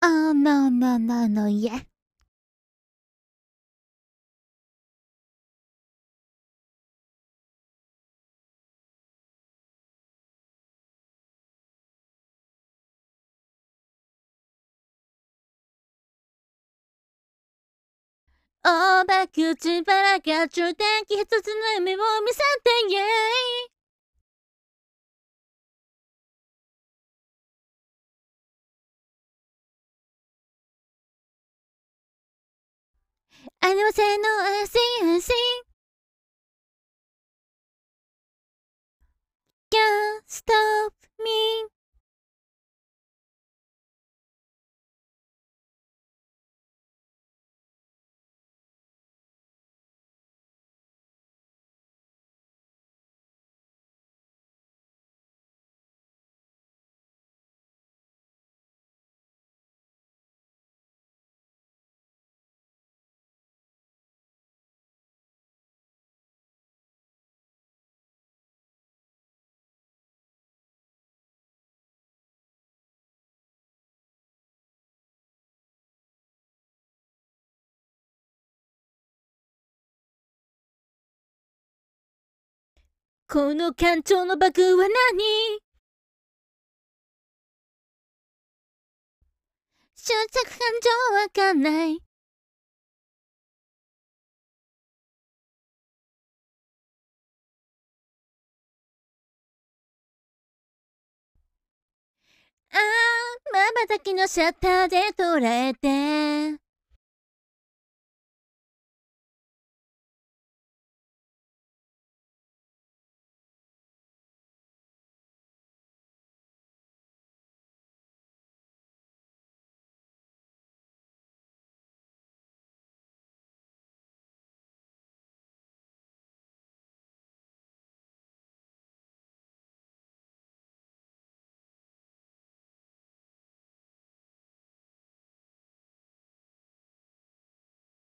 Oh no no no no yeah. おばくちばらが中天気一つの夢を見せてイェイ。ありませんの安心安心。Can't stop me. この艦長のバグは何？執着感情わかんない。あー、瞬きのシャッターで捉え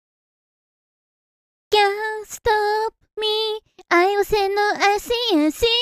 て。Can't stop me. 愛をせんの安心安心。